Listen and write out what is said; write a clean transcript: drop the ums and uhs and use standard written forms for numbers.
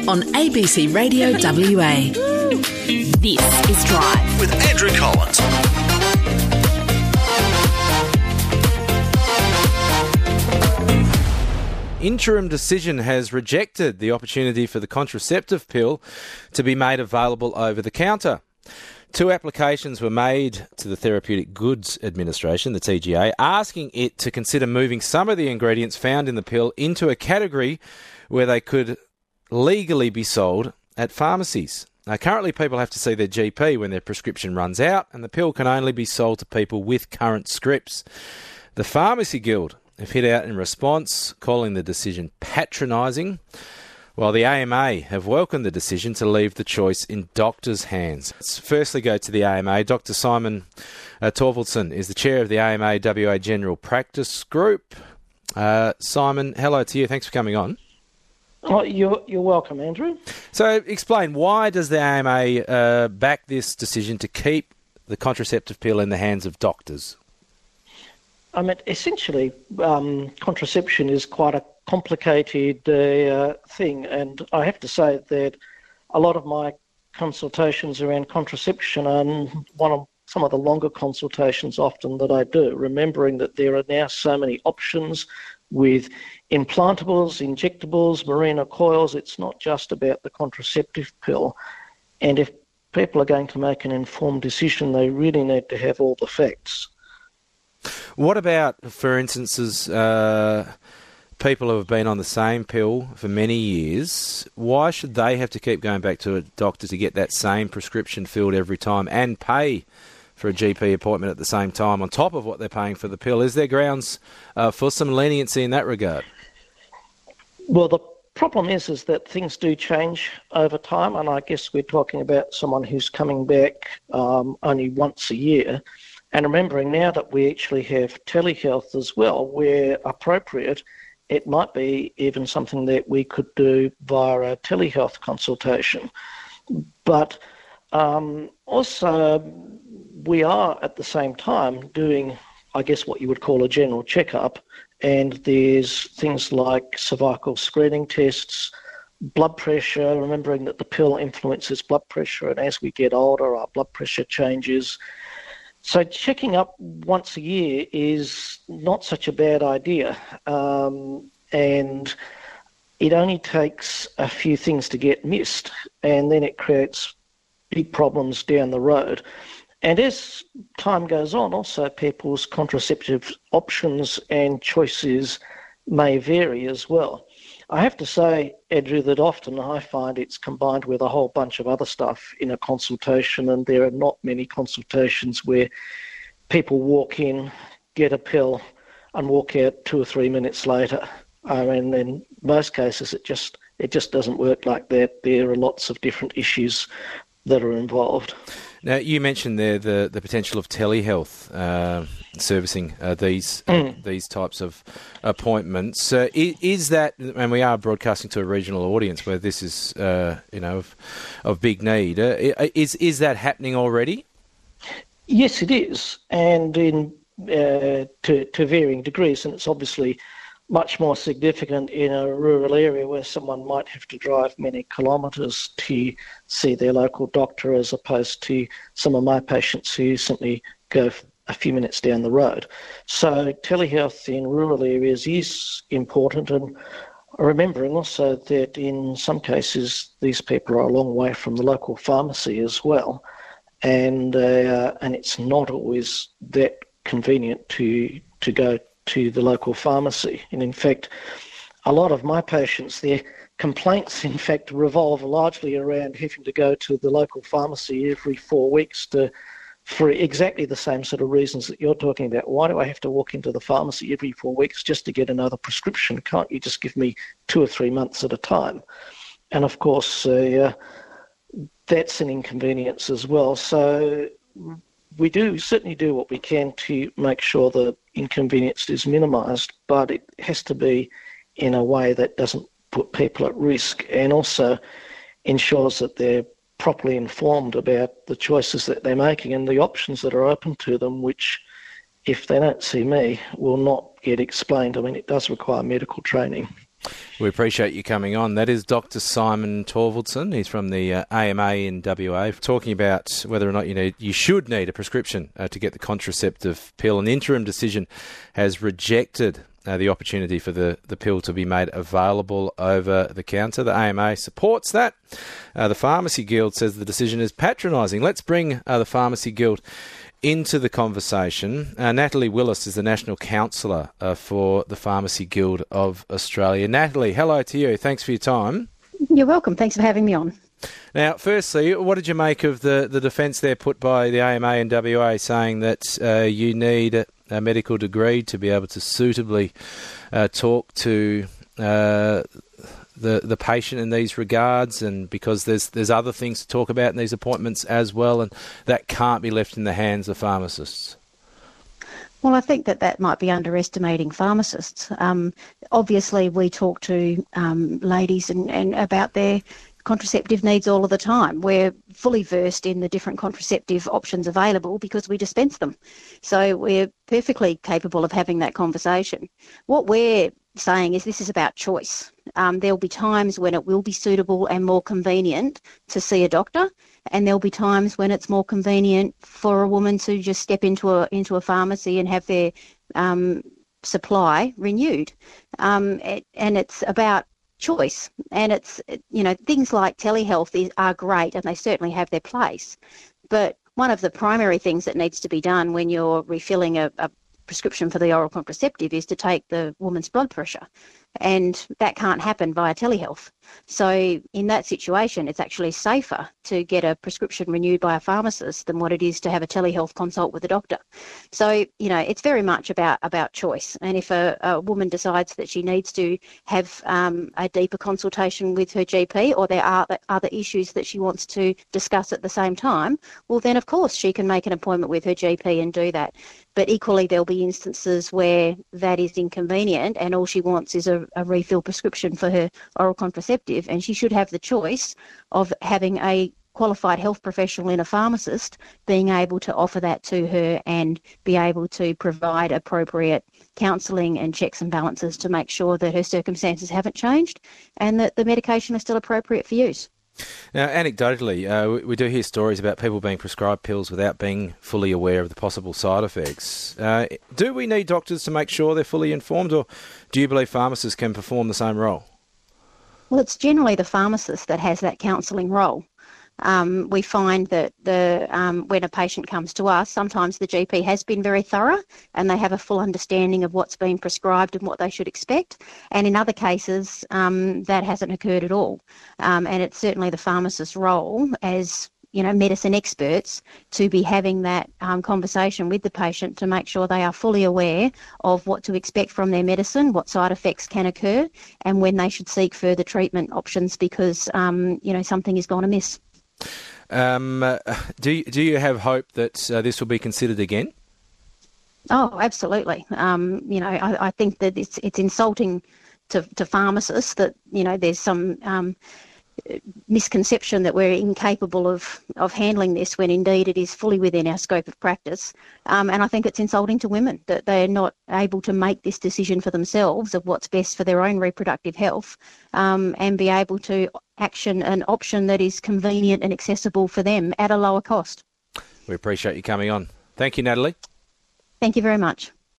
on ABC Radio WA. This is Drive with Andrew Collins. Interim Decision has rejected the opportunity for the contraceptive pill to be made available over the counter. 2 applications were made to the Therapeutic Goods Administration, the TGA, asking it to consider moving some of the ingredients found in the pill into a category where they could legally be sold at pharmacies. Now, currently people have to see their GP when their prescription runs out, and the pill can only be sold to people with current scripts. The Pharmacy Guild have hit out in response, calling the decision patronising, while the AMA have welcomed the decision to leave the choice in doctors' hands. Let's firstly go to the AMA. Dr. Simon Torvaldsen is the chair of the AMA WA General Practice Group. Simon, hello to you. Thanks for coming on. Oh, you're welcome, Andrew. So explain, why does the AMA back this decision to keep the contraceptive pill in the hands of doctors? I mean, essentially, contraception is quite a complicated thing, and I have to say that a lot of my consultations around contraception are some of the longer consultations often that I do, remembering that there are now so many options with implantables, injectables, Mirena coils. It's not just about the contraceptive pill, and if people are going to make an informed decision, they really need to have all the facts. What about, for instances, people who have been on the same pill for many years? Why should they have to keep going back to a doctor to get that same prescription filled every time and pay for a GP appointment at the same time on top of what they're paying for the pill? Is there grounds for some leniency in that regard? Well, the problem is that things do change over time, and I guess we're talking about someone who's coming back only once a year. And remembering now that we actually have telehealth as well, where appropriate, it might be even something that we could do via a telehealth consultation. But also, we are at the same time doing, I guess, what you would call a general checkup. And there's things like cervical screening tests, blood pressure, remembering that the pill influences blood pressure. And as we get older, our blood pressure changes. So checking up once a year is not such a bad idea, and it only takes a few things to get missed, and then it creates big problems down the road. And as time goes on, also people's contraceptive options and choices may vary as well. I have to say, Andrew, that often I find it's combined with a whole bunch of other stuff in a consultation, and there are not many consultations where people walk in, get a pill, and walk out 2 or 3 minutes later. I mean, in most cases, it just doesn't work like that. There are lots of different issues that are involved. Now, you mentioned there the potential of telehealth servicing these types of appointments. Is that, and we are broadcasting to a regional audience where this is, of big need. Is that happening already? Yes, it is, and to varying degrees, and it's obviously much more significant in a rural area where someone might have to drive many kilometres to see their local doctor, as opposed to some of my patients who simply go a few minutes down the road. So telehealth in rural areas is important, and remembering also that in some cases these people are a long way from the local pharmacy as well, and it's not always that convenient to go to the local pharmacy. And in fact, a lot of my patients, their complaints in fact revolve largely around having to go to the local pharmacy every 4 weeks for exactly the same sort of reasons that you're talking about. Why do I have to walk into the pharmacy every 4 weeks just to get another prescription? Can't you just give me 2 or 3 months at a time? And of course, that's an inconvenience as well. So we certainly do what we can to make sure the inconvenience is minimised, but it has to be in a way that doesn't put people at risk, and also ensures that they're properly informed about the choices that they're making and the options that are open to them, which, if they don't see me, will not get explained. I mean, it does require medical training. We appreciate you coming on. That is Dr. Simon Torvaldson. He's from the AMA in WA, talking about whether or not you should need a prescription to get the contraceptive pill. An interim decision has rejected the opportunity for the pill to be made available over the counter. The AMA supports that. The Pharmacy Guild says the decision is patronising. Let's bring the Pharmacy Guild into the conversation. Natalie Willis is the National Counsellor for the Pharmacy Guild of Australia. Natalie, hello to you. Thanks for your time. You're welcome. Thanks for having me on. Now, firstly, what did you make of the defence there put by the AMA and WA saying that you need a medical degree to be able to suitably talk to the patient in these regards, and because there's other things to talk about in these appointments as well, and that can't be left in the hands of pharmacists? Well, I think that might be underestimating pharmacists. Obviously, we talk to ladies and about their contraceptive needs all of the time. We're fully versed in the different contraceptive options available because we dispense them. So we're perfectly capable of having that conversation. What we're saying is this is about choice. There'll be times when it will be suitable and more convenient to see a doctor, and there'll be times when it's more convenient for a woman to just step into a pharmacy and have their supply renewed. And it's about choice, and it's things like telehealth are great, and they certainly have their place. But one of the primary things that needs to be done when you're refilling a prescription for the oral contraceptive is to take the woman's blood pressure, and that can't happen via telehealth. So in that situation, it's actually safer to get a prescription renewed by a pharmacist than what it is to have a telehealth consult with a doctor. So, it's very much about choice. And if a woman decides that she needs to have a deeper consultation with her GP, or there are other issues that she wants to discuss at the same time, well, then, of course, she can make an appointment with her GP and do that. But equally, there'll be instances where that is inconvenient and all she wants is a refill prescription for her oral contraceptive, and she should have the choice of having a qualified health professional in a pharmacist being able to offer that to her and be able to provide appropriate counselling and checks and balances to make sure that her circumstances haven't changed and that the medication is still appropriate for use. Now, anecdotally, we do hear stories about people being prescribed pills without being fully aware of the possible side effects. Do we need doctors to make sure they're fully informed, or do you believe pharmacists can perform the same role? Well, it's generally the pharmacist that has that counselling role. We find that when a patient comes to us, sometimes the GP has been very thorough and they have a full understanding of what's been prescribed and what they should expect. And in other cases, that hasn't occurred at all. And it's certainly the pharmacist's role as medicine experts to be having that conversation with the patient to make sure they are fully aware of what to expect from their medicine, what side effects can occur, and when they should seek further treatment options because, something has gone amiss. Do you have hope that this will be considered again? Oh, absolutely. I think that it's insulting to pharmacists that, there's some misconception that we're incapable of handling this when indeed it is fully within our scope of practice. And I think it's insulting to women that they're not able to make this decision for themselves of what's best for their own reproductive health and be able to action an option that is convenient and accessible for them at a lower cost. We appreciate you coming on. Thank you, Natalie. Thank you very much.